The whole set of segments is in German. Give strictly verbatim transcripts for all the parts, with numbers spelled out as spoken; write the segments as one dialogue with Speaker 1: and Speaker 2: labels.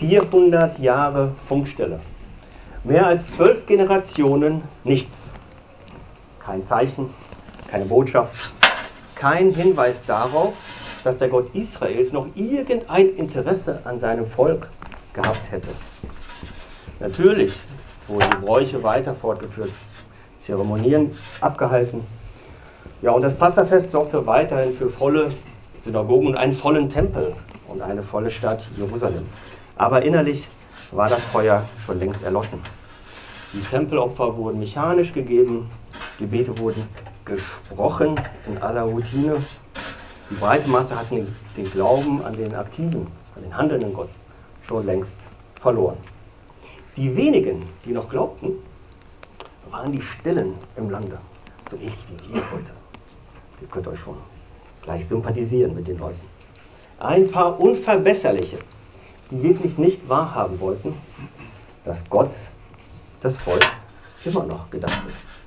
Speaker 1: vierhundert Jahre Funkstille. Mehr als zwölf Generationen nichts. Kein Zeichen, keine Botschaft, kein Hinweis darauf, dass der Gott Israels noch irgendein Interesse an seinem Volk gehabt hätte. Natürlich wurden die Bräuche weiter fortgeführt, Zeremonien abgehalten. Ja, und das Passafest sorgte weiterhin für volle Synagogen und einen vollen Tempel und eine volle Stadt Jerusalem. Aber innerlich war das Feuer schon längst erloschen. Die Tempelopfer wurden mechanisch gegeben, Gebete wurden gesprochen in aller Routine. Die breite Masse hat den, den Glauben an den aktiven, an den handelnden Gott schon längst verloren. Die wenigen, die noch glaubten, waren die Stillen im Lande, so ähnlich wie wir heute. Ihr könnt euch schon gleich sympathisieren mit den Leuten. Ein paar Unverbesserliche, die wirklich nicht wahrhaben wollten, dass Gott das Volk immer noch gedachte.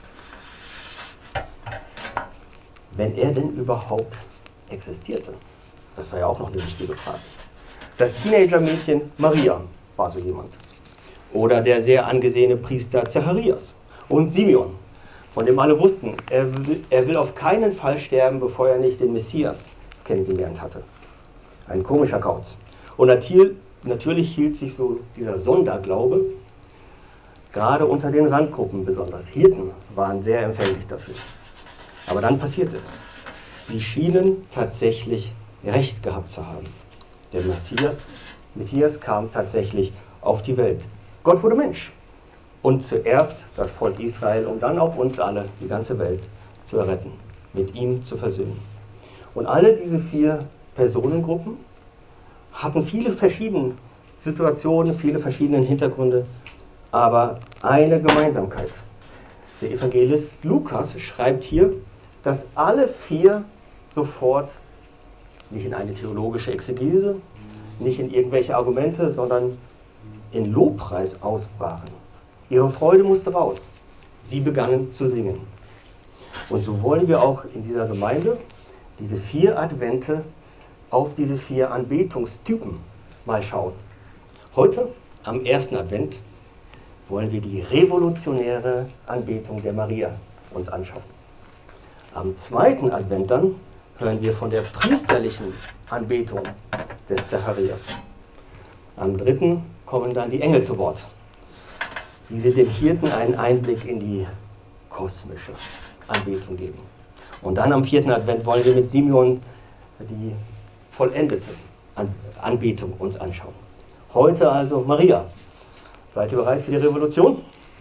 Speaker 1: Wenn er denn überhaupt existierte. Das war ja auch noch eine wichtige Frage. Das Teenagermädchen Maria war so jemand. Oder der sehr angesehene Priester Zacharias und Simeon, von dem alle wussten, er will, er will auf keinen Fall sterben, bevor er nicht den Messias kennengelernt hatte. Ein komischer Kauz. Und natürlich, natürlich hielt sich so dieser Sonderglaube gerade unter den Randgruppen besonders. Hirten waren sehr empfänglich dafür. Aber dann passierte es. Sie schienen tatsächlich Recht gehabt zu haben. Der Messias, Messias kam tatsächlich auf die Welt. Gott wurde Mensch. Und zuerst das Volk Israel, um dann auch uns alle, die ganze Welt, zu erretten, mit ihm zu versöhnen. Und alle diese vier Personengruppen hatten viele verschiedene Situationen, viele verschiedene Hintergründe, aber eine Gemeinsamkeit. Der Evangelist Lukas schreibt hier, dass alle vier sofort nicht in eine theologische Exegese, nicht in irgendwelche Argumente, sondern in Lobpreis ausbrachen. Ihre Freude musste raus. Sie begannen zu singen. Und so wollen wir auch in dieser Gemeinde diese vier Advente auf diese vier Anbetungstypen mal schauen. Heute, am ersten Advent, wollen wir die revolutionäre Anbetung der Maria uns anschauen. Am zweiten Advent dann hören wir von der priesterlichen Anbetung des Zacharias. Am dritten kommen dann die Engel zu Wort. Diese den Hirten einen Einblick in die kosmische Anbetung geben. Und dann am vierten Advent wollen wir mit Simeon die vollendete Anbetung uns anschauen. Heute also Maria. Seid ihr bereit für die Revolution?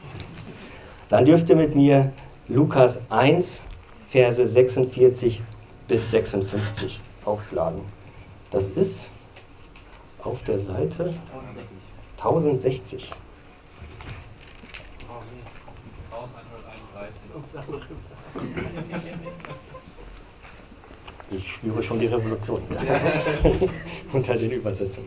Speaker 1: Dann dürft ihr mit mir Lukas eins, Verse sechsundvierzig bis sechsundfünfzig aufschlagen. Das ist auf der Seite tausendsechzig. Ich spüre schon die Revolution unter den Übersetzungen.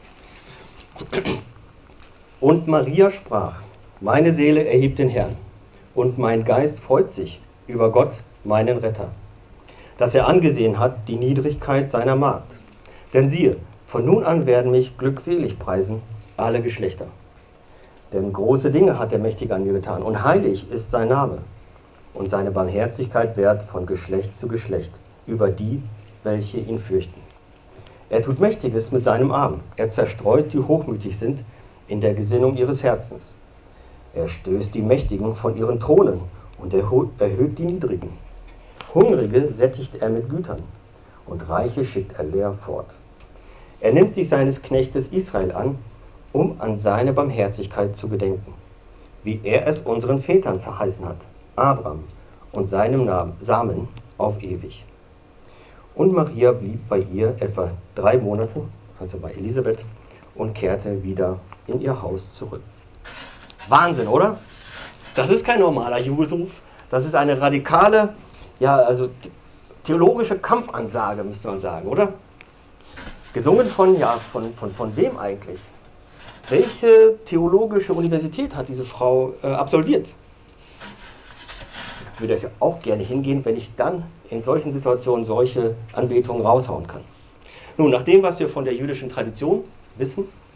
Speaker 1: Und Maria sprach: Meine Seele erhebt den Herrn, und mein Geist freut sich über Gott, meinen Retter, dass er angesehen hat die Niedrigkeit seiner Magd. Denn siehe, von nun an werden mich glückselig preisen alle Geschlechter. Denn große Dinge hat der Mächtige an mir getan, und heilig ist sein Name. Und seine Barmherzigkeit währt von Geschlecht zu Geschlecht über die, welche ihn fürchten. Er tut Mächtiges mit seinem Arm. Er zerstreut, die hochmütig sind, in der Gesinnung ihres Herzens. Er stößt die Mächtigen von ihren Thronen und erhöht die Niedrigen. Hungrige sättigt er mit Gütern, und Reiche schickt er leer fort. Er nimmt sich seines Knechtes Israel an, um an seine Barmherzigkeit zu gedenken, wie er es unseren Vätern verheißen hat, Abraham und seinem Namen, Samen auf ewig. Und Maria blieb bei ihr etwa drei Monate, also bei Elisabeth, und kehrte wieder in ihr Haus zurück. Wahnsinn, oder? Das ist kein normaler Jubelruf, das ist eine radikale, ja, also theologische Kampfansage, müsste man sagen, oder? Gesungen von, ja, von, von, von wem eigentlich? Welche theologische Universität hat diese Frau äh, absolviert? Ich würde euch auch gerne hingehen, wenn ich dann in solchen Situationen solche Anbetungen raushauen kann. Nun, nach dem, was wir von der jüdischen Tradition wissen,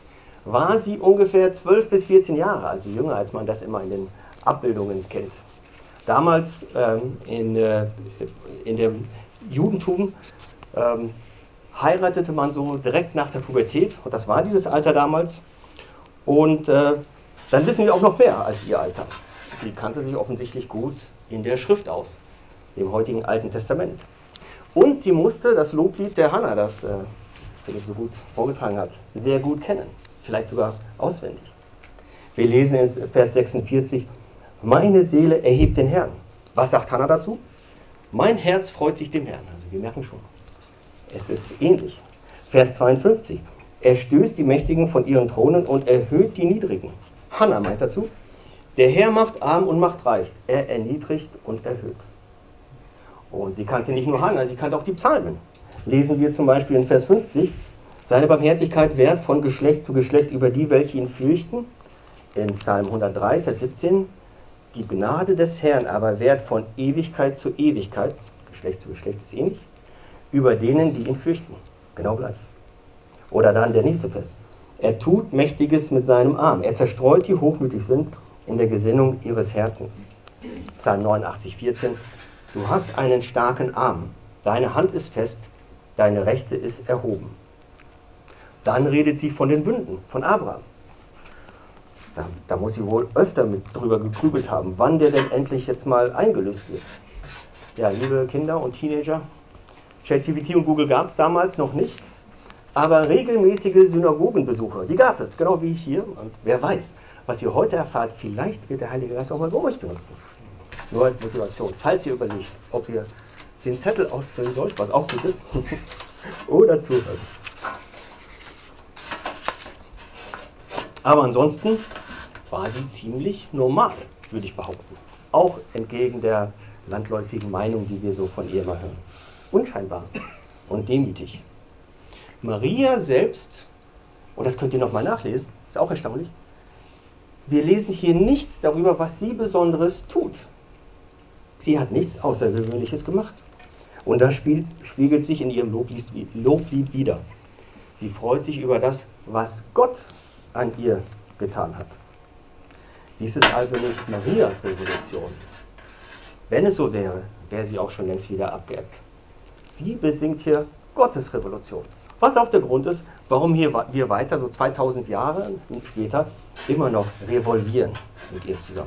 Speaker 1: war sie ungefähr zwölf bis vierzehn Jahre, also jünger, als man das immer in den Abbildungen kennt. Damals ähm, in, äh, in dem Judentum ähm, heiratete man so direkt nach der Pubertät, und das war dieses Alter damals. Und äh, dann wissen wir auch noch mehr als ihr Alter. Sie kannte sich offensichtlich gut in der Schrift aus, dem heutigen Alten Testament. Und sie musste das Loblied der Hannah, das äh, Philipp so gut vorgetragen hat, sehr gut kennen, vielleicht sogar auswendig. Wir lesen in Vers sechsundvierzig, meine Seele erhebt den Herrn. Was sagt Hannah dazu? Mein Herz freut sich dem Herrn. Also wir merken schon, es ist ähnlich. Vers zweiundfünfzig, er stößt die Mächtigen von ihren Thronen und erhöht die Niedrigen. Hannah meint dazu, der Herr macht arm und macht reich, er erniedrigt und erhöht. Und sie kannte nicht nur Hannah, sie kannte auch die Psalmen. Lesen wir zum Beispiel in Vers fünfzig, seine Barmherzigkeit währt von Geschlecht zu Geschlecht über die, welche ihn fürchten. In Psalm hundertdrei, Vers siebzehn, die Gnade des Herrn aber währt von Ewigkeit zu Ewigkeit, Geschlecht zu Geschlecht ist ähnlich, über denen, die ihn fürchten. Genau gleich. Oder dann der nächste Vers. Er tut Mächtiges mit seinem Arm. Er zerstreut die hochmütig sind in der Gesinnung ihres Herzens. Psalm neunundachtzig, vierzehn. Du hast einen starken Arm. Deine Hand ist fest. Deine Rechte ist erhoben. Dann redet sie von den Bünden, von Abraham. Da, da muss sie wohl öfter mit drüber gegrübelt haben, wann der denn endlich jetzt mal eingelöst wird. Ja, liebe Kinder und Teenager, ChatGPT und Google gab es damals noch nicht, aber regelmäßige Synagogenbesuche, die gab es, genau wie hier. Und wer weiß, was ihr heute erfahrt, vielleicht wird der Heilige Geist auch mal bei euch benutzen. Nur als Motivation, falls ihr überlegt, ob ihr den Zettel ausfüllen sollt, was auch gut ist, oder zuhört. Aber ansonsten war sie ziemlich normal, würde ich behaupten. Auch entgegen der landläufigen Meinung, die wir so von ihr immer hören. Unscheinbar und demütig. Maria selbst, und das könnt ihr nochmal nachlesen, ist auch erstaunlich, wir lesen hier nichts darüber, was sie Besonderes tut. Sie hat nichts Außergewöhnliches gemacht. Und das spiegelt sich in ihrem Loblied, Loblied wider. Sie freut sich über das, was Gott an ihr getan hat. Dies ist also nicht Marias Revolution. Wenn es so wäre, wäre sie auch schon längst wieder abgeebbt. Sie besingt hier Gottes Revolution. Was auch der Grund ist, warum hier wir weiter, so zweitausend Jahre später, immer noch revolvieren mit ihr zusammen.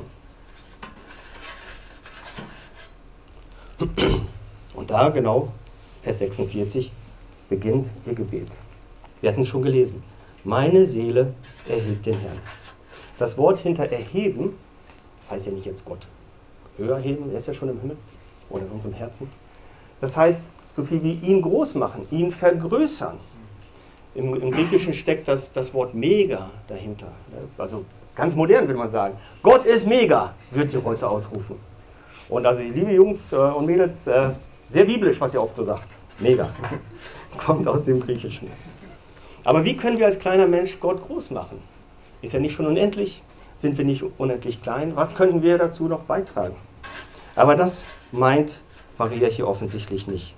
Speaker 1: Und da genau, Vers sechsundvierzig, beginnt ihr Gebet. Wir hatten es schon gelesen. Meine Seele erhebt den Herrn. Das Wort hinter erheben, das heißt ja nicht jetzt Gott höher heben, er ist ja schon im Himmel oder in unserem Herzen. Das heißt so viel wie ihn groß machen, ihn vergrößern. Im, im Griechischen steckt das, das Wort mega dahinter. Also ganz modern würde man sagen. Gott ist mega, wird sie heute ausrufen. Und also liebe Jungs äh, und Mädels, äh, sehr biblisch, was ihr oft so sagt. Mega. Kommt aus dem Griechischen. Aber wie können wir als kleiner Mensch Gott groß machen? Ist er nicht schon unendlich? Sind wir nicht unendlich klein? Was können wir dazu noch beitragen? Aber das meint Maria hier offensichtlich nicht.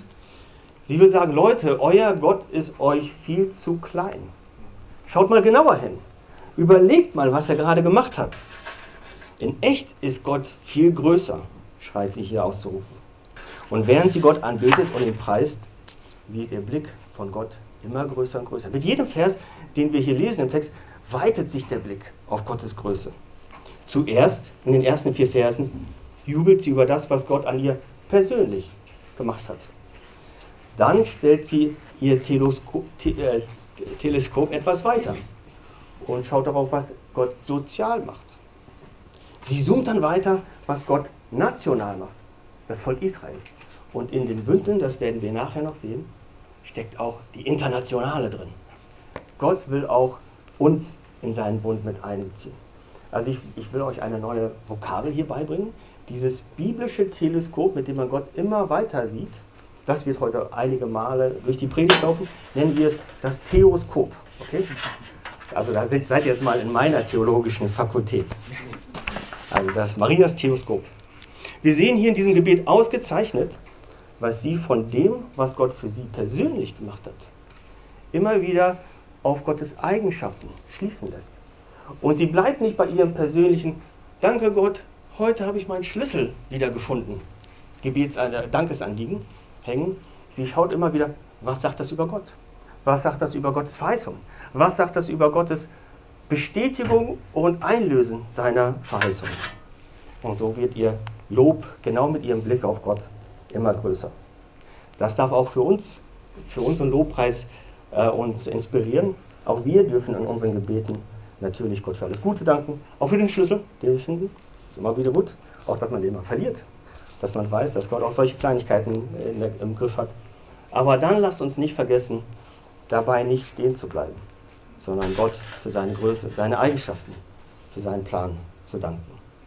Speaker 1: Sie will sagen, Leute, euer Gott ist euch viel zu klein. Schaut mal genauer hin. Überlegt mal, was er gerade gemacht hat. In echt ist Gott viel größer, schreit sie hier auszurufen. Und während sie Gott anbetet und ihn preist, wird ihr Blick von Gott immer größer und größer. Mit jedem Vers, den wir hier lesen im Text, weitet sich der Blick auf Gottes Größe. Zuerst, in den ersten vier Versen, jubelt sie über das, was Gott an ihr persönlich gemacht hat. Dann stellt sie ihr Teleskop, te, äh, Teleskop etwas weiter und schaut darauf, was Gott sozial macht. Sie zoomt dann weiter, was Gott national macht, das Volk Israel. Und in den Bünden, das werden wir nachher noch sehen, steckt auch die Internationale drin. Gott will auch uns in seinen Bund mit einbeziehen. Also ich, ich will euch eine neue Vokabel hier beibringen. Dieses biblische Teleskop, mit dem man Gott immer weiter sieht, das wird heute einige Male durch die Predigt laufen, nennen wir es das Theoskop. Okay? Also da seid ihr jetzt mal in meiner theologischen Fakultät. Also das Marias Theoskop. Wir sehen hier in diesem Gebet ausgezeichnet, was sie von dem, was Gott für sie persönlich gemacht hat, immer wieder auf Gottes Eigenschaften schließen lässt. Und sie bleibt nicht bei ihrem persönlichen, danke Gott, heute habe ich meinen Schlüssel wieder gefunden, Gebets, äh, Dankesanliegen hängen. Sie schaut immer wieder, was sagt das über Gott? Was sagt das über Gottes Verheißung? Was sagt das über Gottes Bestätigung und Einlösen seiner Verheißung? Und so wird ihr Lob genau mit ihrem Blick auf Gott immer größer. Das darf auch für uns, für unseren Lobpreis äh, uns inspirieren. Auch wir dürfen in unseren Gebeten natürlich Gott für alles Gute danken. Auch für den Schlüssel, den wir finden. Ist immer wieder gut. Auch, dass man den mal verliert. Dass man weiß, dass Gott auch solche Kleinigkeiten in der, im Griff hat. Aber dann lasst uns nicht vergessen, dabei nicht stehen zu bleiben, sondern Gott für seine Größe, seine Eigenschaften, für seinen Plan zu danken.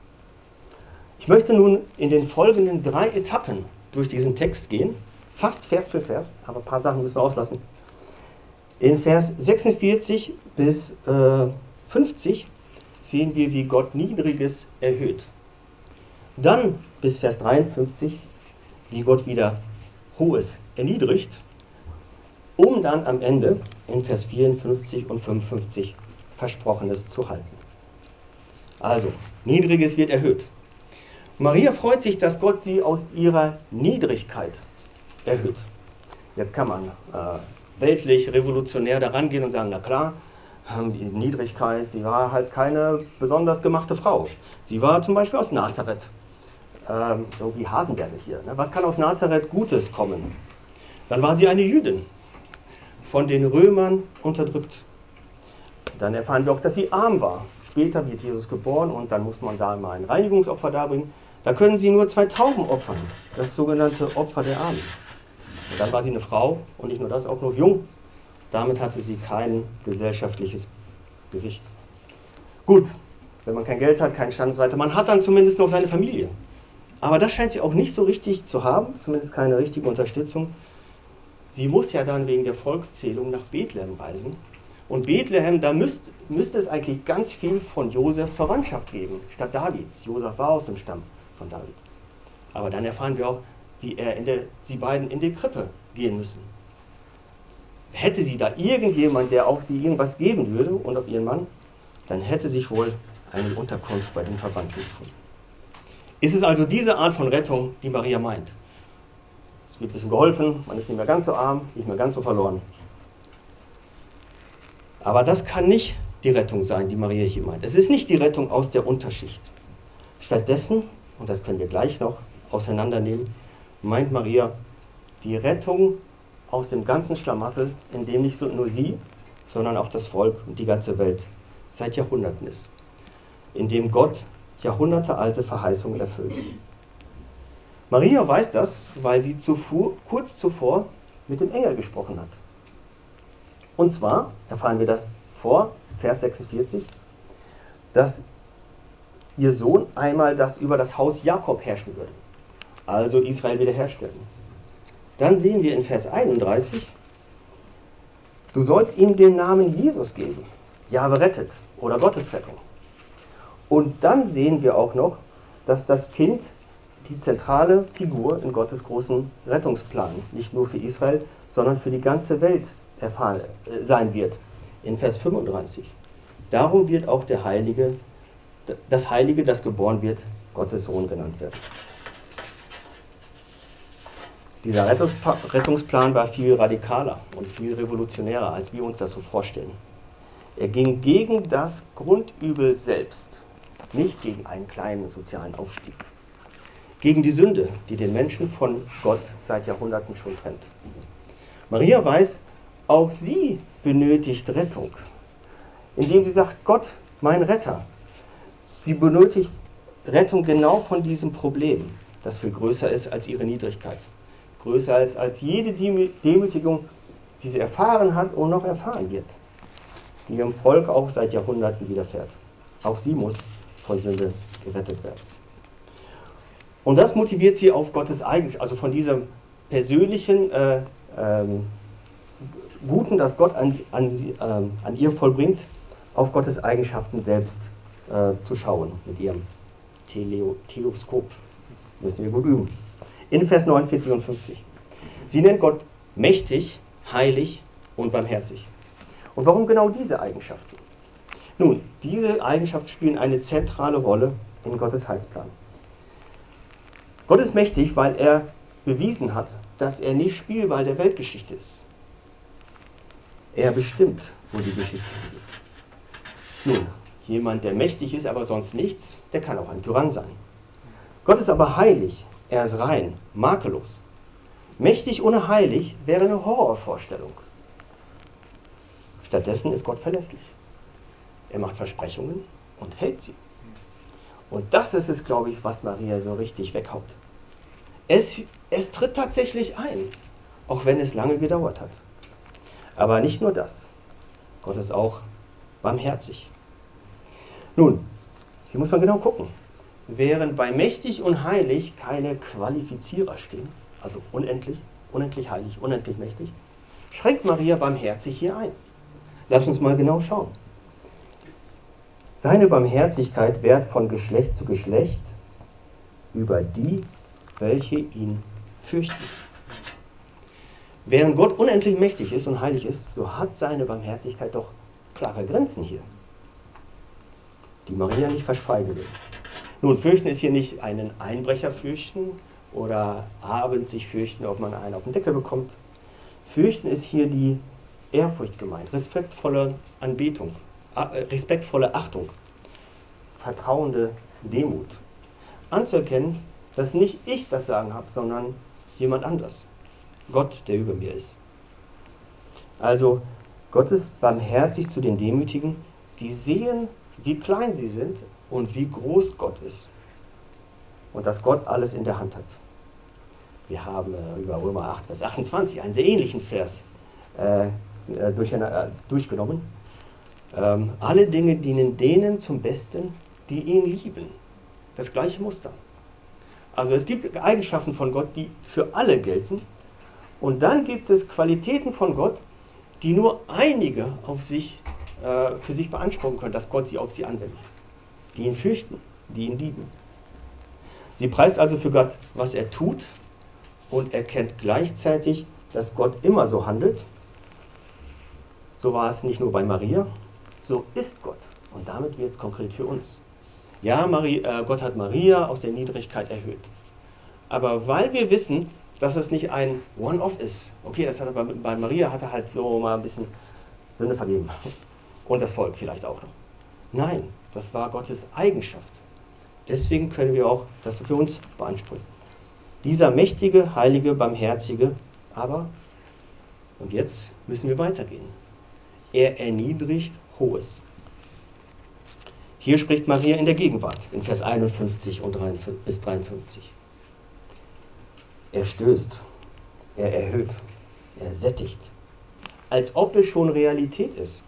Speaker 1: Ich möchte nun in den folgenden drei Etappen durch diesen Text gehen, fast Vers für Vers, aber ein paar Sachen müssen wir auslassen. In Vers sechsundvierzig bis äh, fünfzig sehen wir, wie Gott Niedriges erhöht. Dann bis Vers dreiundfünfzig, wie Gott wieder Hohes erniedrigt, um dann am Ende in Vers vierundfünfzig und fünfundfünfzig Versprochenes zu halten. Also, Niedriges wird erhöht. Maria freut sich, dass Gott sie aus ihrer Niedrigkeit erhöht. Jetzt kann man äh, weltlich, revolutionär daran gehen und sagen, na klar, die Niedrigkeit, sie war halt keine besonders gemachte Frau. Sie war zum Beispiel aus Nazareth, ähm, so wie Hasenberge hier. Ne? Was kann aus Nazareth Gutes kommen? Dann war sie eine Jüdin, von den Römern unterdrückt. Dann erfahren wir auch, dass sie arm war. Später wird Jesus geboren und dann muss man da immer ein Reinigungsopfer darbringen. Da können sie nur zwei Tauben opfern, das sogenannte Opfer der Armen. Und dann war sie eine Frau und nicht nur das, auch noch jung. Damit hatte sie kein gesellschaftliches Gewicht. Gut, wenn man kein Geld hat, keinen Stand und so weiter, man hat dann zumindest noch seine Familie. Aber das scheint sie auch nicht so richtig zu haben, zumindest keine richtige Unterstützung. Sie muss ja dann wegen der Volkszählung nach Bethlehem reisen. Und Bethlehem, da müsst, müsste es eigentlich ganz viel von Josefs Verwandtschaft geben, statt Davids. Josef war aus dem Stamm von David. Aber dann erfahren wir auch, wie er in der, sie beiden in die Krippe gehen müssen. Hätte sie da irgendjemand, der auch sie irgendwas geben würde, und auch ihren Mann, dann hätte sich wohl eine Unterkunft bei den Verwandten gefunden. Ist es also diese Art von Rettung, die Maria meint? Es wird ein bisschen geholfen, man ist nicht mehr ganz so arm, nicht mehr ganz so verloren. Aber das kann nicht die Rettung sein, die Maria hier meint. Es ist nicht die Rettung aus der Unterschicht. Stattdessen, und das können wir gleich noch auseinandernehmen, meint Maria die Rettung aus dem ganzen Schlamassel, in dem nicht nur sie, sondern auch das Volk und die ganze Welt seit Jahrhunderten ist. In dem Gott jahrhundertealte Verheißungen erfüllt. Maria weiß das, weil sie zuvor, kurz zuvor mit dem Engel gesprochen hat. Und zwar erfahren wir das vor Vers sechsundvierzig, dass ihr Sohn einmal das über das Haus Jakob herrschen würde, also Israel wiederherstellen. Dann sehen wir in Vers einunddreißig, du sollst ihm den Namen Jesus geben, Jahwe rettet oder Gottes Rettung. Und dann sehen wir auch noch, dass das Kind die zentrale Figur in Gottes großen Rettungsplan, nicht nur für Israel, sondern für die ganze Welt erfahren, äh, sein wird. In Vers fünfunddreißig. Darum wird auch der Heilige, das Heilige, das geboren wird, Gottes Sohn genannt werden. Dieser Rettungsplan war viel radikaler und viel revolutionärer, als wir uns das so vorstellen. Er ging gegen das Grundübel selbst, nicht gegen einen kleinen sozialen Aufstieg. Gegen die Sünde, die den Menschen von Gott seit Jahrhunderten schon trennt. Maria weiß, auch sie benötigt Rettung, indem sie sagt, Gott, mein Retter. Sie benötigt Rettung genau von diesem Problem, das viel größer ist als ihre Niedrigkeit. Größer als, als jede Demütigung, die sie erfahren hat und noch erfahren wird, die ihrem Volk auch seit Jahrhunderten widerfährt. Auch sie muss von Sünde gerettet werden. Und das motiviert sie auf Gottes Eigenschaften, also von diesem persönlichen äh, ähm, Guten, das Gott an, an, sie, äh, an ihr vollbringt, auf Gottes Eigenschaften selbst äh, zu schauen mit ihrem Teleo, Teleskop. Müssen wir gut üben. In Vers neunundvierzig und fünfzig. Sie nennt Gott mächtig, heilig und barmherzig. Und warum genau diese Eigenschaften? Nun, diese Eigenschaften spielen eine zentrale Rolle in Gottes Heilsplan. Gott ist mächtig, weil er bewiesen hat, dass er nicht Spielball der Weltgeschichte ist. Er bestimmt, wo die Geschichte hingeht. Nun, jemand, der mächtig ist, aber sonst nichts, der kann auch ein Tyrann sein. Gott ist aber heilig, er ist rein, makellos. Mächtig ohne heilig wäre eine Horrorvorstellung. Stattdessen ist Gott verlässlich. Er macht Versprechungen und hält sie. Und das ist es, glaube ich, was Maria so richtig weghaut. Es, es tritt tatsächlich ein, auch wenn es lange gedauert hat. Aber nicht nur das. Gott ist auch barmherzig. Nun, hier muss man genau gucken. Während bei mächtig und heilig keine Qualifizierer stehen, also unendlich, unendlich heilig, unendlich mächtig, schränkt Maria barmherzig hier ein. Lass uns mal genau schauen. Seine Barmherzigkeit währt von Geschlecht zu Geschlecht über die, welche ihn fürchten. Während Gott unendlich mächtig ist und heilig ist, so hat seine Barmherzigkeit doch klare Grenzen hier, die Maria nicht verschweigen will. Nun, fürchten ist hier nicht einen Einbrecher fürchten oder abends sich fürchten, ob man einen auf den Deckel bekommt. Fürchten ist hier die Ehrfurcht gemeint, respektvolle Anbetung, respektvolle Achtung, vertrauende Demut. Anzuerkennen, dass nicht ich das Sagen habe, sondern jemand anders. Gott, der über mir ist. Also, Gott ist barmherzig zu den Demütigen, die sehen, wie klein sie sind und wie groß Gott ist. Und dass Gott alles in der Hand hat. Wir haben äh, über Römer acht, Vers achtundzwanzig einen sehr ähnlichen Vers äh, durch eine, äh, durchgenommen. Ähm, alle Dinge dienen denen zum Besten, die ihn lieben. Das gleiche Muster. Also es gibt Eigenschaften von Gott, die für alle gelten. Und dann gibt es Qualitäten von Gott, die nur einige auf sich, äh, für sich beanspruchen können, dass Gott sie auf sie anwendet. Die ihn fürchten, die ihn lieben. Sie preist also für Gott, was er tut und erkennt gleichzeitig, dass Gott immer so handelt. So war es nicht nur bei Maria, so ist Gott. Und damit wird es konkret für uns. Ja, Maria, äh, Gott hat Maria aus der Niedrigkeit erhöht. Aber weil wir wissen, dass es nicht ein One-Off ist. Okay, das hat er bei, bei Maria hat er halt so mal ein bisschen Sünde vergeben. Und das Volk vielleicht auch noch. Nein, das war Gottes Eigenschaft. Deswegen können wir auch das für uns beanspruchen. Dieser mächtige, heilige, barmherzige, aber, und jetzt müssen wir weitergehen. Er erniedrigt Hohes. Hier spricht Maria in der Gegenwart, in Vers einundfünfzig und dreiundfünfzig bis dreiundfünfzig. Er stößt, er erhöht, er sättigt, als ob es schon Realität ist.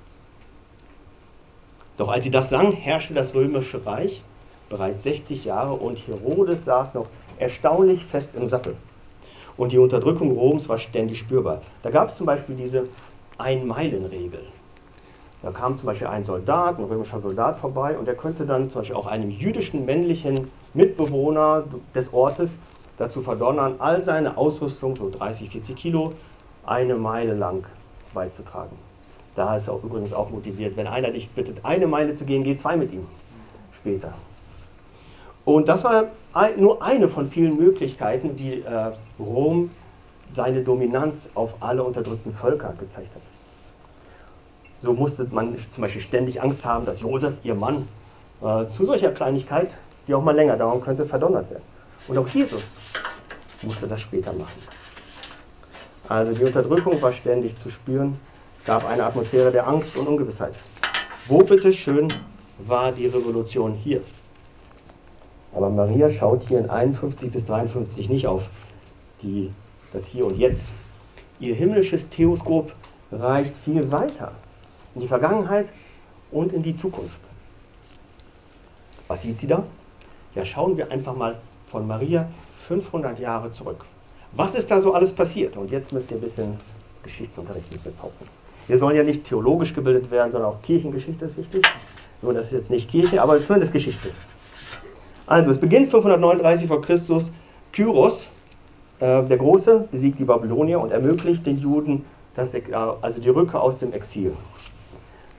Speaker 1: Doch als sie das sang, herrschte das römische Reich bereits sechzig Jahre und Herodes saß noch erstaunlich fest im Sattel. Und die Unterdrückung Roms war ständig spürbar. Da gab es zum Beispiel diese Ein-Meilen-Regel. Da kam zum Beispiel ein Soldat, ein römischer Soldat vorbei und der könnte dann zum Beispiel auch einem jüdischen männlichen Mitbewohner des Ortes dazu verdonnern, all seine Ausrüstung, so dreißig, vierzig Kilo, eine Meile lang beizutragen. Da ist er auch übrigens auch motiviert. Wenn einer dich bittet, eine Meile zu gehen, geh zwei mit ihm später. Und das war nur eine von vielen Möglichkeiten, wie äh, Rom seine Dominanz auf alle unterdrückten Völker gezeigt hat. So musste man zum Beispiel ständig Angst haben, dass Josef, ihr Mann, äh, zu solcher Kleinigkeit, die auch mal länger dauern könnte, verdonnert werden. Und auch Jesus musste das später machen. Also die Unterdrückung war ständig zu spüren. Es gab eine Atmosphäre der Angst und Ungewissheit. Wo bitteschön war die Revolution hier? Aber Maria schaut hier in einundfünfzig bis dreiundfünfzig nicht auf die, das Hier und Jetzt. Ihr himmlisches Theoskop reicht viel weiter in die Vergangenheit und in die Zukunft. Was sieht sie da? Ja, schauen wir einfach mal von Maria fünfhundert Jahre zurück. Was ist da so alles passiert? Und jetzt müsst ihr ein bisschen Geschichtsunterricht mit mir pauken. Wir sollen ja nicht theologisch gebildet werden, sondern auch Kirchengeschichte ist wichtig. Nur das ist jetzt nicht Kirche, aber zumindest Geschichte. Also, es beginnt fünfhundertneununddreißig vor Christus. Kyros, äh, der Große, besiegt die Babylonier und ermöglicht den Juden das, äh, also die Rückkehr aus dem Exil.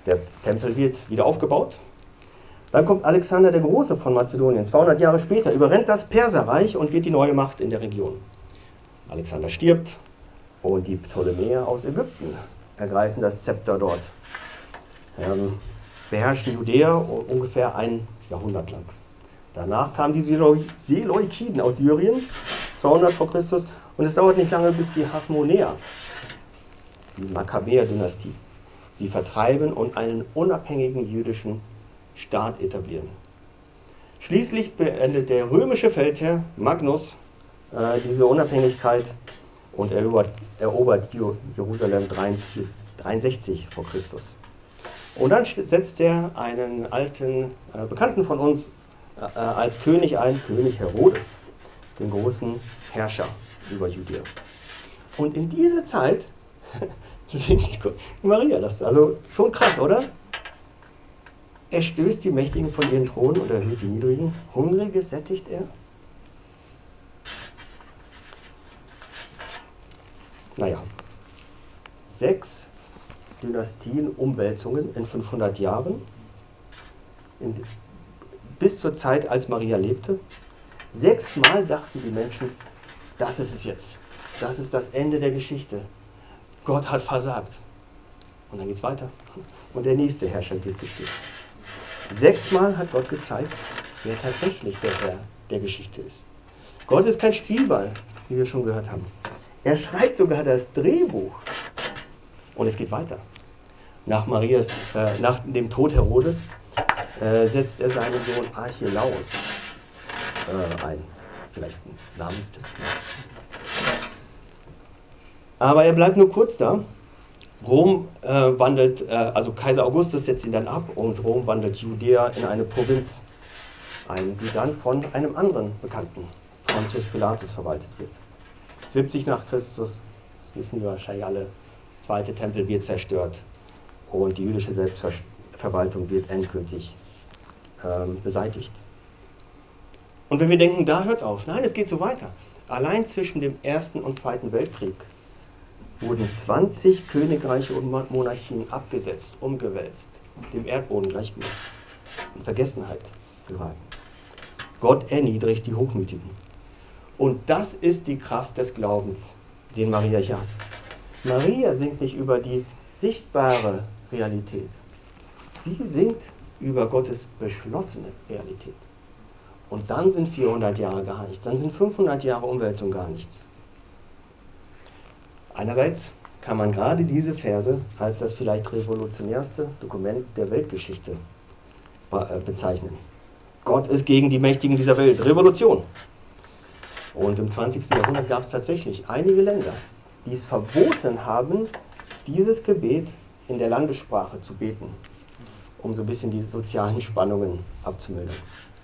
Speaker 1: Der Tempel wird wieder aufgebaut. Dann kommt Alexander der Große von Mazedonien, zweihundert Jahre später, überrennt das Perserreich und wird die neue Macht in der Region. Alexander stirbt und die Ptolemäer aus Ägypten ergreifen das Zepter dort, ähm, beherrschen Judäa ungefähr ein Jahrhundert lang. Danach kamen die Seleukiden aus Syrien, zweihundert vor Christus, und es dauert nicht lange, bis die Hasmonäer, die Makkabäer-Dynastie, sie vertreiben und einen unabhängigen jüdischen Staat etablieren. Schließlich beendet der römische Feldherr Magnus äh, diese Unabhängigkeit und erobert, erobert Jerusalem dreiundsechzig vor Christus. Und dann setzt er einen alten äh, Bekannten von uns äh, als König ein, König Herodes, den großen Herrscher über Judäa. Und in dieser Zeit singt Maria das. Also schon krass, oder? Er stößt die Mächtigen von ihren Thronen und erhöht die Niedrigen. Hungrige sättigt er. Naja, sechs Dynastien-Umwälzungen in fünfhundert Jahren, in, bis zur Zeit, als Maria lebte. Sechsmal dachten die Menschen, das ist es jetzt. Das ist das Ende der Geschichte. Gott hat versagt. Und dann geht es weiter. Und der nächste Herrscher wird gestürzt. Sechsmal hat Gott gezeigt, wer tatsächlich der Herr der Geschichte ist. Gott ist kein Spielball, wie wir schon gehört haben. Er schreibt sogar das Drehbuch. Und es geht weiter. Nach, Marias, äh, nach dem Tod Herodes äh, setzt er seinen Sohn Archelaus äh, ein. Vielleicht ein Namenstipp. Aber er bleibt nur kurz da. Rom äh, wandelt, äh, also Kaiser Augustus setzt ihn dann ab und Rom wandelt Judäa in eine Provinz ein, die dann von einem anderen Bekannten, Pontius Pilatus, verwaltet wird. siebzig nach Christus, das wissen die wahrscheinlich alle, zweite Tempel wird zerstört und die jüdische Selbstverwaltung wird endgültig ähm, beseitigt. Und wenn wir denken, da hört es auf, nein, es geht so weiter. Allein zwischen dem Ersten und Zweiten Weltkrieg wurden zwanzig Königreiche und Monarchien abgesetzt, umgewälzt, dem Erdboden gleichgemacht, in Vergessenheit geraten. Gott erniedrigt die Hochmütigen. Und das ist die Kraft des Glaubens, den Maria hier hat. Maria singt nicht über die sichtbare Realität. Sie singt über Gottes beschlossene Realität. Und dann sind vierhundert Jahre gar nichts, dann sind fünfhundert Jahre Umwälzung gar nichts. Einerseits kann man gerade diese Verse als das vielleicht revolutionärste Dokument der Weltgeschichte bezeichnen. Gott ist gegen die Mächtigen dieser Welt. Revolution. Und im zwanzigsten Jahrhundert gab es tatsächlich einige Länder, die es verboten haben, dieses Gebet in der Landessprache zu beten, um so ein bisschen die sozialen Spannungen abzumildern.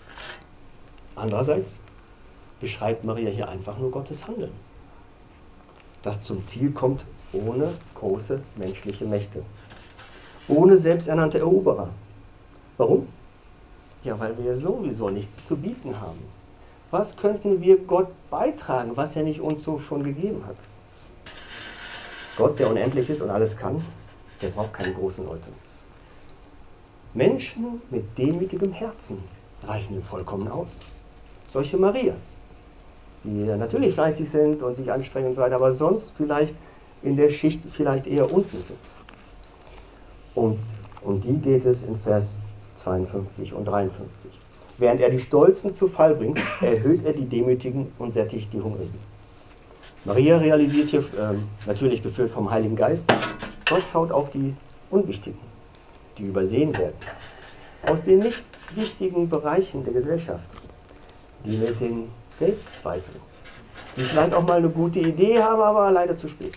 Speaker 1: Andererseits beschreibt Maria hier einfach nur Gottes Handeln, das zum Ziel kommt ohne große menschliche Mächte, ohne selbsternannte Eroberer. Warum? Ja, weil wir sowieso nichts zu bieten haben. Was könnten wir Gott beitragen, was er nicht uns so schon gegeben hat? Gott, der unendlich ist und alles kann, der braucht keine großen Leute. Menschen mit demütigem Herzen reichen ihm vollkommen aus. Solche Marias, die natürlich fleißig sind und sich anstrengen und so weiter, aber sonst vielleicht in der Schicht vielleicht eher unten sind. Und um die geht es in Vers zweiundfünfzig und dreiundfünfzig. Während er die Stolzen zu Fall bringt, erhöht er die Demütigen und sättigt die Hungrigen. Maria realisiert hier, äh, natürlich geführt vom Heiligen Geist, Gott schaut auf die Unwichtigen, die übersehen werden, aus den nicht wichtigen Bereichen der Gesellschaft, die mit den Selbstzweifeln, die vielleicht auch mal eine gute Idee haben, aber leider zu spät.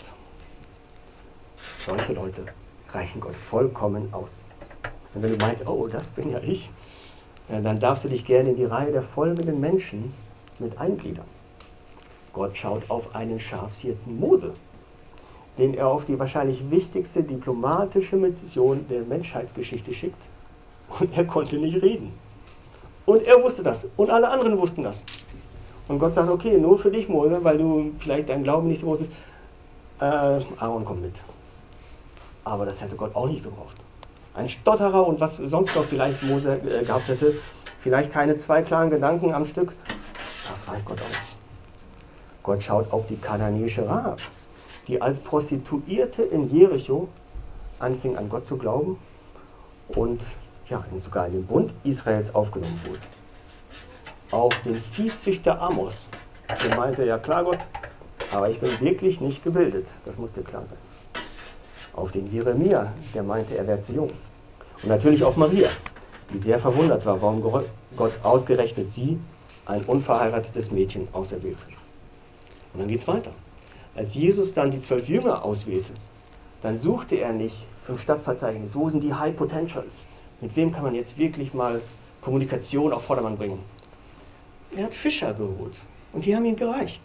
Speaker 1: Solche Leute reichen Gott vollkommen aus. Und wenn du meinst, oh, das bin ja ich, dann darfst du dich gerne in die Reihe der folgenden Menschen mit eingliedern. Gott schaut auf einen Schafshirten Mose, den er auf die wahrscheinlich wichtigste diplomatische Mission der Menschheitsgeschichte schickt. Und er konnte nicht reden. Und er wusste das. Und alle anderen wussten das. Und Gott sagt, okay, nur für dich, Mose, weil du vielleicht deinen Glauben nicht so groß ist, äh, Aaron kommt mit. Aber das hätte Gott auch nicht gebraucht. Ein Stotterer und was sonst noch vielleicht Mose äh, gehabt hätte, vielleicht keine zwei klaren Gedanken am Stück. Das reicht Gott aus. Gott schaut auf die kananäische Rahab, die als Prostituierte in Jericho anfing an Gott zu glauben und ja, sogar in den Bund Israels aufgenommen wurde. Auch den Viehzüchter Amos, der meinte, ja klar Gott, aber ich bin wirklich nicht gebildet, das muss dir klar sein. Auf den Jeremia, der meinte, er wäre zu jung. Und natürlich auf Maria, die sehr verwundert war, warum Gott ausgerechnet sie, ein unverheiratetes Mädchen, auserwählte. Und dann geht es weiter. Als Jesus dann die zwölf Jünger auswählte, dann suchte er nicht im Stadtverzeichnis, wo sind die High Potentials? Mit wem kann man jetzt wirklich mal Kommunikation auf Vordermann bringen? Er hat Fischer geholt und die haben ihm gereicht.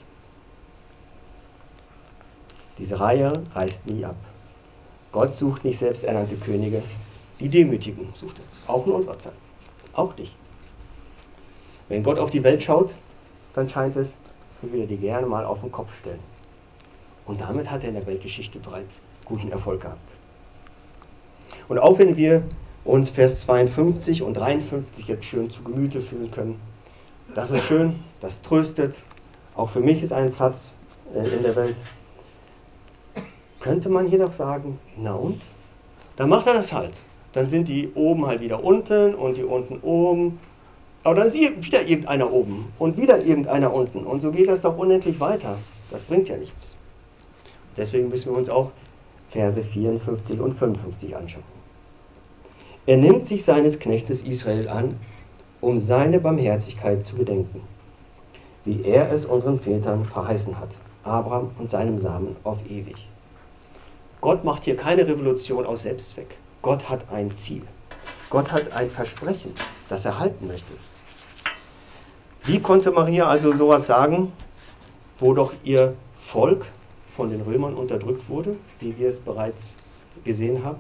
Speaker 1: Diese Reihe reißt nie ab. Gott sucht nicht selbsternannte Könige, die Demütigen sucht er, auch in unserer Zeit, auch dich. Wenn Gott auf die Welt schaut, dann scheint es, so will er die gerne mal auf den Kopf stellen. Und damit hat er in der Weltgeschichte bereits guten Erfolg gehabt. Und auch wenn wir uns Vers zweiundfünfzig und dreiundfünfzig jetzt schön zu Gemüte führen können, das ist schön, das tröstet, auch für mich ist ein Platz in der Welt. Könnte man jedoch sagen, na und? Dann macht er das halt. Dann sind die oben halt wieder unten und die unten oben. Aber dann ist wieder irgendeiner oben und wieder irgendeiner unten. Und so geht das doch unendlich weiter. Das bringt ja nichts. Deswegen müssen wir uns auch Verse vierundfünfzig und fünfundfünfzig anschauen. Er nimmt sich seines Knechtes Israel an, um seine Barmherzigkeit zu gedenken, wie er es unseren Vätern verheißen hat, Abraham und seinem Samen auf ewig. Gott macht hier keine Revolution aus Selbstzweck. Gott hat ein Ziel. Gott hat ein Versprechen, das er halten möchte. Wie konnte Maria also sowas sagen, wo doch ihr Volk von den Römern unterdrückt wurde, wie wir es bereits gesehen haben?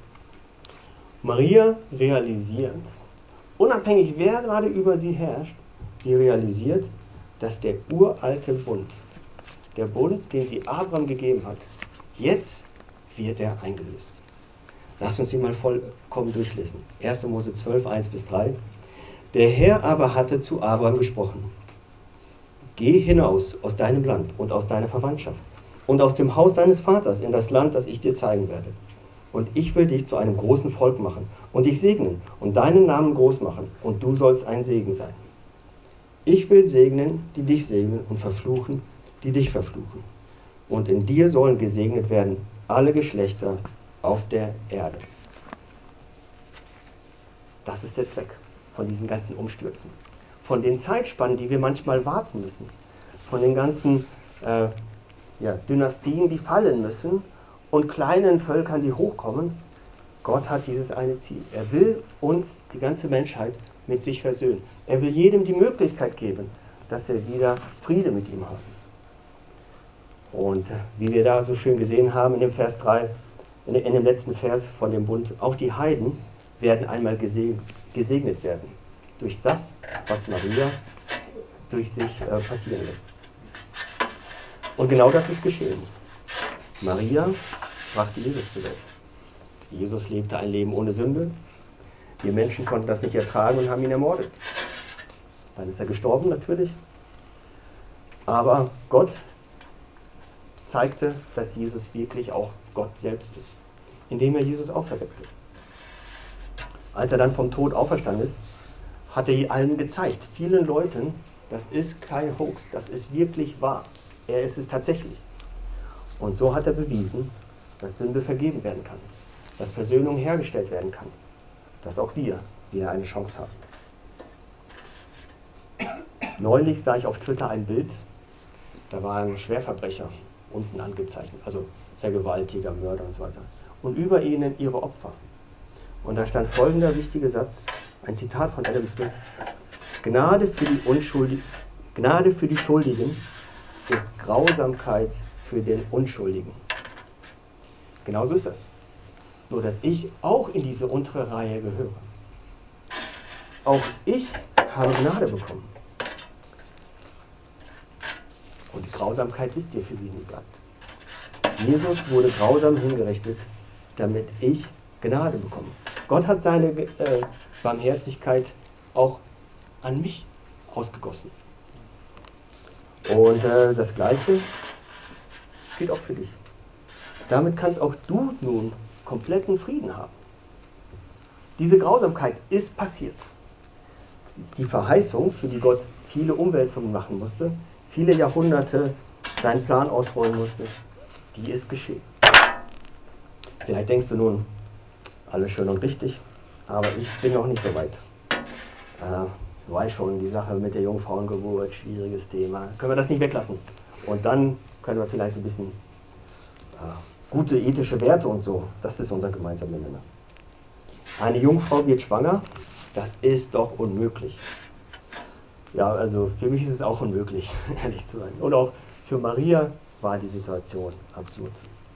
Speaker 1: Maria realisiert, unabhängig wer gerade über sie herrscht, sie realisiert, dass der uralte Bund, der Bund, den sie Abraham gegeben hat, jetzt wird er eingelöst. Lasst uns ihn mal vollkommen durchlesen. erster Mose zwölf, eins bis drei. Der Herr aber hatte zu Abraham gesprochen: Geh hinaus aus deinem Land und aus deiner Verwandtschaft und aus dem Haus deines Vaters in das Land, das ich dir zeigen werde. Und ich will dich zu einem großen Volk machen und dich segnen und deinen Namen groß machen, und du sollst ein Segen sein. Ich will segnen, die dich segnen, und verfluchen, die dich verfluchen. Und in dir sollen gesegnet werden alle Geschlechter auf der Erde. Das ist der Zweck von diesen ganzen Umstürzen. Von den Zeitspannen, die wir manchmal warten müssen. Von den ganzen äh, ja, Dynastien, die fallen müssen, und kleinen Völkern, die hochkommen. Gott hat dieses eine Ziel. Er will uns, die ganze Menschheit, mit sich versöhnen. Er will jedem die Möglichkeit geben, dass wir wieder Friede mit ihm haben. Und wie wir da so schön gesehen haben in dem Vers drei, in dem letzten Vers von dem Bund, auch die Heiden werden einmal gesegnet werden durch das, was Maria durch sich äh, passieren lässt. Und genau das ist geschehen. Maria brachte Jesus zur Welt. Jesus lebte ein Leben ohne Sünde. Wir Menschen konnten das nicht ertragen und haben ihn ermordet. Dann ist er gestorben natürlich. Aber Gott zeigte, dass Jesus wirklich auch Gott selbst ist, indem er Jesus auferweckte. Als er dann vom Tod auferstanden ist, hat er allen gezeigt, vielen Leuten, das ist kein Hoax, das ist wirklich wahr. Er ist es tatsächlich. Und so hat er bewiesen, dass Sünde vergeben werden kann, dass Versöhnung hergestellt werden kann, dass auch wir wieder eine Chance haben. Neulich sah ich auf Twitter ein Bild, da waren Schwerverbrecher unten angezeichnet, also Vergewaltiger, Mörder und so weiter. Und über ihnen ihre Opfer. Und da stand folgender wichtiger Satz, ein Zitat von Adam Smith: Gnade für die Unschuldigen, Gnade für die Schuldigen ist Grausamkeit für den Unschuldigen. Genauso ist das. Nur, dass ich auch in diese untere Reihe gehöre. Auch ich habe Gnade bekommen. Und die Grausamkeit wisst ihr, für wen die bleibt. Jesus wurde grausam hingerichtet, damit ich Gnade bekommen. Gott hat seine äh, Barmherzigkeit auch an mich ausgegossen. Und äh, das Gleiche gilt auch für dich. Damit kannst auch du nun kompletten Frieden haben. Diese Grausamkeit ist passiert. Die Verheißung, für die Gott viele Umwälzungen machen musste, viele Jahrhunderte seinen Plan ausrollen musste, die ist geschehen. Vielleicht denkst du nun, alles schön und richtig, aber ich bin noch nicht so weit. Äh, du weißt schon, die Sache mit der Jungfrauengeburt, schwieriges Thema. Können wir das nicht weglassen? Und dann können wir vielleicht so ein bisschen äh, gute ethische Werte und so. Das ist unser gemeinsamer Nenner. Eine Jungfrau wird schwanger, das ist doch unmöglich. Ja, also für mich ist es auch unmöglich, ehrlich zu sein. Und auch für Maria war die Situation absurd.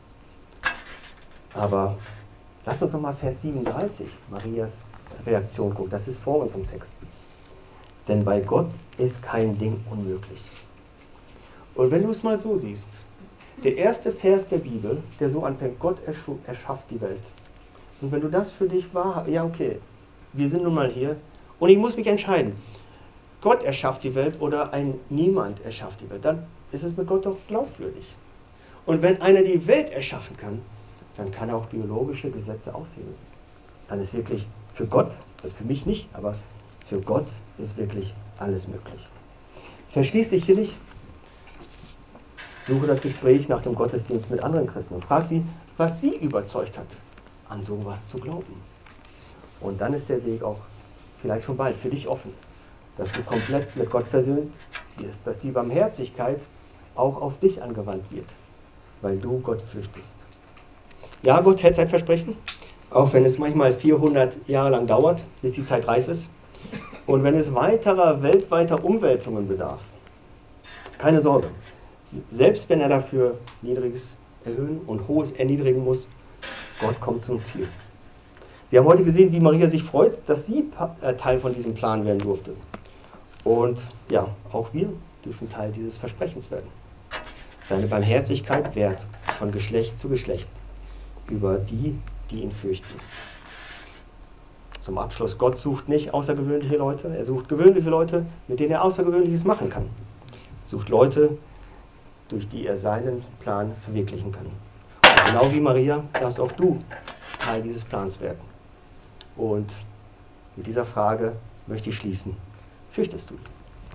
Speaker 1: Aber lass uns nochmal Vers siebenunddreißig, Marias Reaktion gucken. Das ist vor unserem Text. Denn bei Gott ist kein Ding unmöglich. Und wenn du es mal so siehst, der erste Vers der Bibel, der so anfängt, Gott erschafft die Welt. Und wenn du das für dich wahr, ja okay, wir sind nun mal hier und ich muss mich entscheiden. Gott erschafft die Welt oder ein Niemand erschafft die Welt, dann ist es mit Gott doch glaubwürdig. Und wenn einer die Welt erschaffen kann, dann kann er auch biologische Gesetze aushebeln. Dann ist wirklich für Gott, das für mich nicht, aber für Gott ist wirklich alles möglich. Verschließ dich hier nicht. Suche das Gespräch nach dem Gottesdienst mit anderen Christen und frag sie, was sie überzeugt hat, an sowas zu glauben. Und dann ist der Weg auch vielleicht schon bald für dich offen, dass du komplett mit Gott versöhnt wirst, dass die Barmherzigkeit auch auf dich angewandt wird, weil du Gott fürchtest. Ja, Gott hält sein Versprechen, auch wenn es manchmal vierhundert Jahre lang dauert, bis die Zeit reif ist. Und wenn es weiterer, weltweiter Umwälzungen bedarf, keine Sorge, selbst wenn er dafür Niedriges erhöhen und Hohes erniedrigen muss, Gott kommt zum Ziel. Wir haben heute gesehen, wie Maria sich freut, dass sie Teil von diesem Plan werden durfte. Und ja, auch wir dürfen Teil dieses Versprechens werden. Seine Barmherzigkeit währt von Geschlecht zu Geschlecht über die, die ihn fürchten. Zum Abschluss, Gott sucht nicht außergewöhnliche Leute, er sucht gewöhnliche Leute, mit denen er Außergewöhnliches machen kann. Er sucht Leute, durch die er seinen Plan verwirklichen kann. Und genau wie Maria darfst auch du Teil dieses Plans werden. Und mit dieser Frage möchte ich schließen. Fürchtest du ihn?